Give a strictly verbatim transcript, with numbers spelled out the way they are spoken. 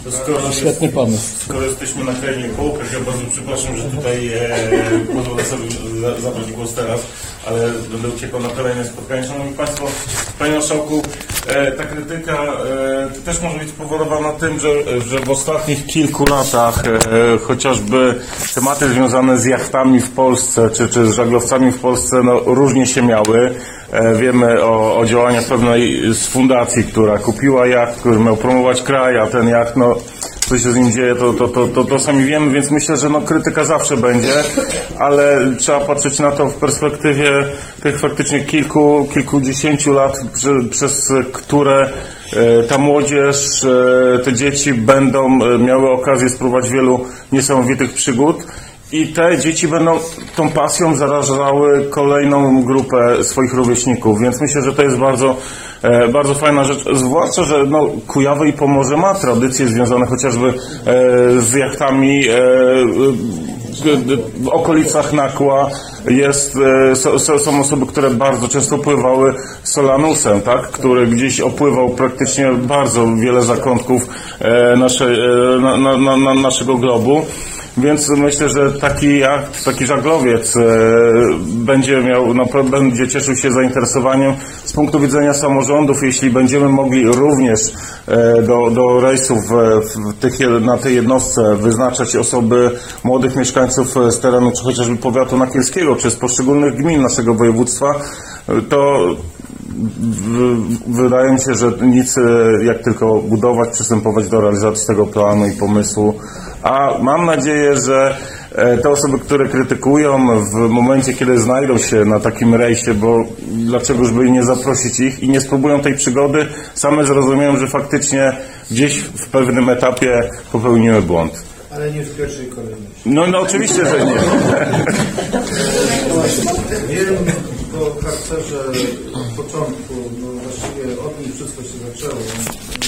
Skoro Świetny pomysł. Skoro jesteśmy na krainie połówek, ja bardzo przepraszam, że tutaj e, pozwolę sobie za, zabrać głos teraz, ale będę uciekał na kolejne spotkanie. Szanowni Państwo, Panie Marszałku, e, ta krytyka e, też może być spowodowana tym, że, że w ostatnich kilku latach e, chociażby tematy związane z jachtami w Polsce, czy, czy z żaglowcami w Polsce, no, różnie się miały. E, wiemy o, o działaniach pewnej z fundacji, która kupiła jacht, który miał promować kraj, a ten jacht, no, co się z nim dzieje, to, to, to, to, to sami wiemy, więc myślę, że no, krytyka zawsze będzie, ale trzeba patrzeć na to w perspektywie tych faktycznie kilku, kilkudziesięciu lat, przy, przez które e, ta młodzież, e, te dzieci będą e, miały okazję spróbować wielu niesamowitych przygód. I te dzieci będą tą pasją zarażały kolejną grupę swoich rówieśników, więc myślę, że to jest bardzo, e, bardzo fajna rzecz, zwłaszcza, że no, Kujawy i Pomorze ma tradycje związane chociażby e, z jachtami e, w okolicach Nakła. Jest, e, so, są osoby, które bardzo często pływały Solanusem, tak, który gdzieś opływał praktycznie bardzo wiele zakątków e, naszej, e, na, na, na, naszego globu. Więc myślę, że taki jacht, taki żaglowiec e, będzie miał, no, będzie cieszył się zainteresowaniem z punktu widzenia samorządów, jeśli będziemy mogli również e, do, do rejsów w, w tych, na tej jednostce wyznaczać osoby, młodych mieszkańców z terenu, czy chociażby powiatu nakielskiego, czy z poszczególnych gmin naszego województwa, to w, wydaje mi się, że nic jak tylko budować, przystępować do realizacji tego planu i pomysłu. A mam nadzieję, że te osoby, które krytykują w momencie, kiedy znajdą się na takim rejsie, bo dlaczegoż by nie zaprosić ich i nie spróbują tej przygody, same zrozumieją, że faktycznie gdzieś w pewnym etapie popełniły błąd. Ale nie w pierwszej kolejności. No, no oczywiście, że nie. Wiem po charakterze od początku, no właściwie od nich wszystko się zaczęło.